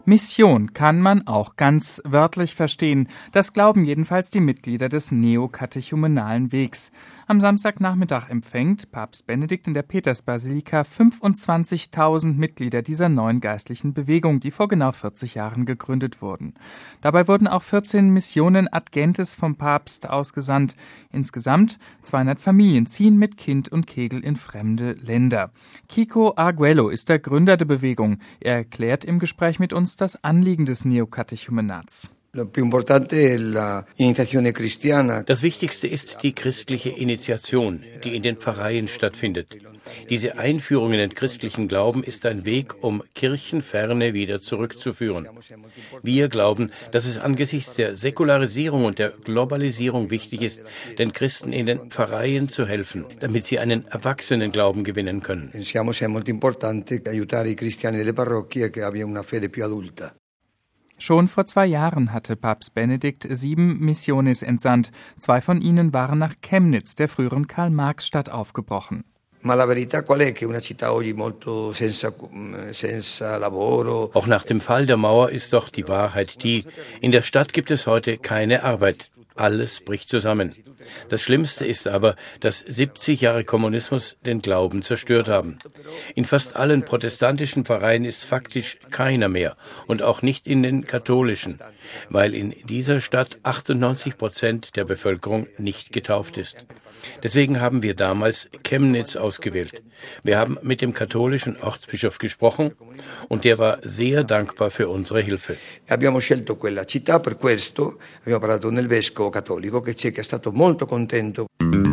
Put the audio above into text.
Mission kann man auch ganz wörtlich verstehen. Das glauben jedenfalls die Mitglieder des Neokatechumenalen Wegs. Am Samstagnachmittag empfängt Papst Benedikt in der Petersbasilika 25.000 Mitglieder dieser neuen geistlichen Bewegung, die vor genau 40 Jahren gegründet wurden. Dabei wurden auch 14 Missionen ad gentes vom Papst ausgesandt. Insgesamt 200 Familien ziehen mit Kind und Kegel in fremde Länder. Kiko Arguello ist der Gründer der Bewegung. Er erklärt im Gespräch mit uns das Anliegen des Neokatechumenats. Das Wichtigste ist die christliche Initiation, die in den Pfarreien stattfindet. Diese Einführung in den christlichen Glauben ist ein Weg, um Kirchenferne wieder zurückzuführen. Wir glauben, dass es angesichts der Säkularisierung und der Globalisierung wichtig ist, den Christen in den Pfarreien zu helfen, damit sie einen Erwachsenenglauben gewinnen können. Pensiamo sia molto importante aiutare i cristiani delle parrocchie che abbiano una fede più adulta. Schon vor 2 Jahren hatte Papst Benedikt 7 Missiones entsandt. 2 von ihnen waren nach Chemnitz, der früheren Karl-Marx-Stadt, aufgebrochen. Ma la verità qual è che una città oggi molto senza lavoro. Auch nach dem Fall der Mauer ist doch die Wahrheit die: In der Stadt gibt es heute keine Arbeit. Alles bricht zusammen. Das Schlimmste ist aber, dass 70 Jahre Kommunismus den Glauben zerstört haben. In fast allen protestantischen Pfarreien ist faktisch keiner mehr und auch nicht in den katholischen, weil in dieser Stadt 98% der Bevölkerung nicht getauft ist. Deswegen haben wir damals Chemnitz ausgewählt. Wir haben mit dem katholischen Ortsbischof gesprochen und der war sehr dankbar für unsere Hilfe. Abbiamo scelto quella città per questo, abbiamo parlato nel vescovo cattolico che è stato molto contento.